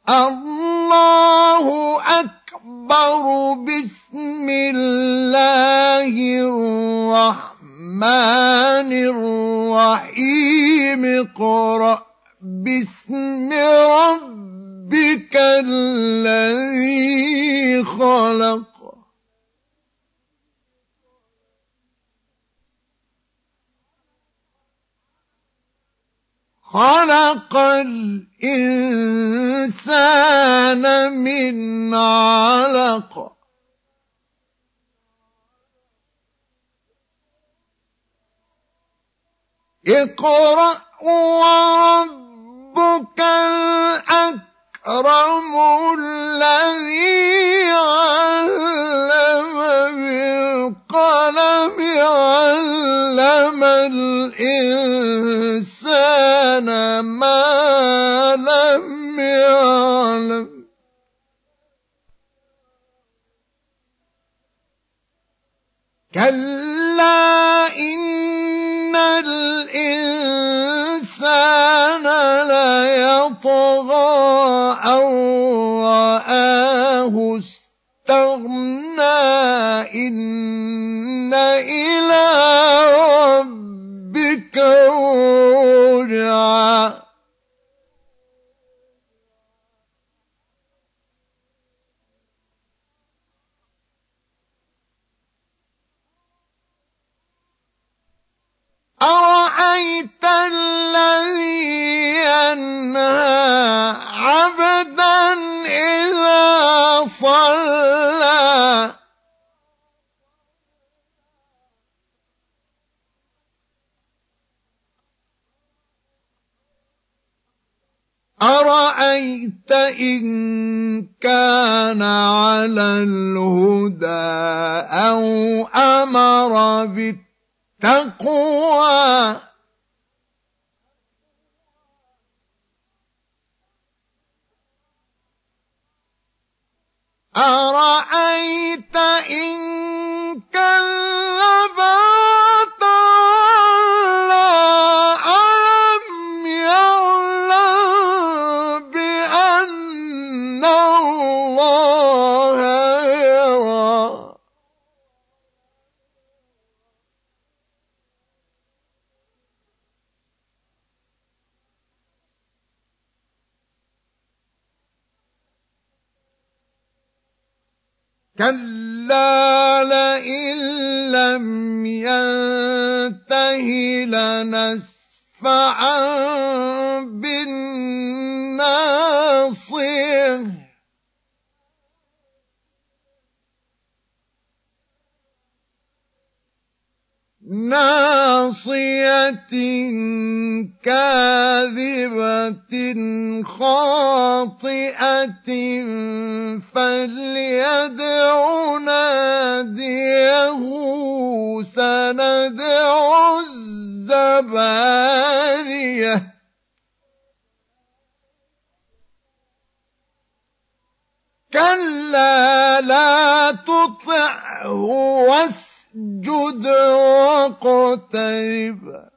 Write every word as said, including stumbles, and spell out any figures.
الله أكبر. بسم الله الرحمن الرحيم. اقرأ باسم ربك الذي خلق. خلق الإنسان من علق. اقرأ وربك الأكرم الذي علم بالقلم علم الإنسان ما لم يعلم. كلا إن الإنسان ليطغى أن رآه استغنى. إن إلى ربك الرجعى. أرأيت الذي ينهى عبدا إذا صلى. أرأيت إن كان على الهدى أو أمر بالتقوى. أرأيت إن كذب وتولى. ألم يعلم بأن الله يرى. كلا لئن لم ينته لنسفعا بالناصية. ناصية كاذبة خاطئة فليدع ناديه. سندع الزبانية. كلا لا تطعه واسجد واقترب.